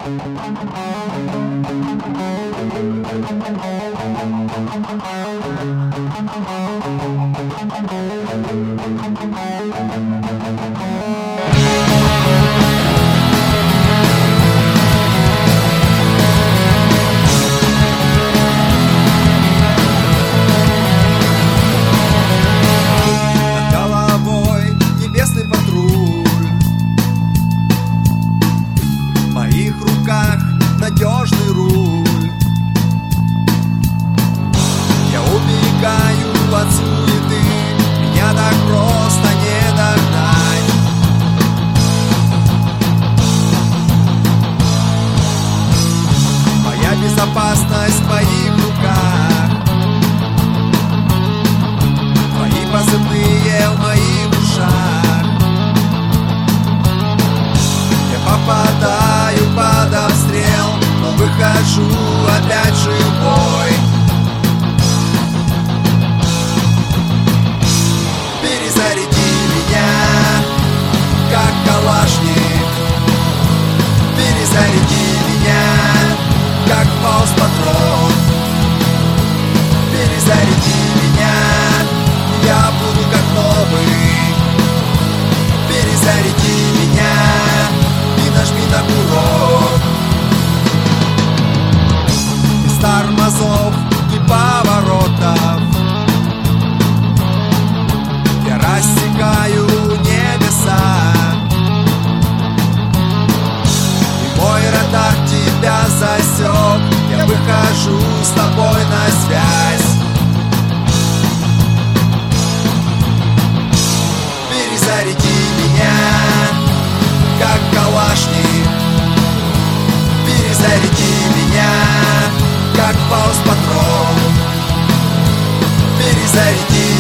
Надежный руль. Я убегаю от суеты, меня так просто не догнать. Моя безопасность в твоих руках, твои позывные в моих ушах. Я попадаю под обстрел, но выхожу опять живой. Перезаряди меня, как калашник. Перезаряди меня, как фауст-патрон. Перезаряди меня, я буду как новый. Перезаряди меня и нажми на курок. Тормозов и поворотов я рассекаю небеса, и мой радар тебя засек. Я выхожу с тобой на связь. Перезаряди меня, как калашник. Перезаряди меня, как фауст-патрон. Перезаряди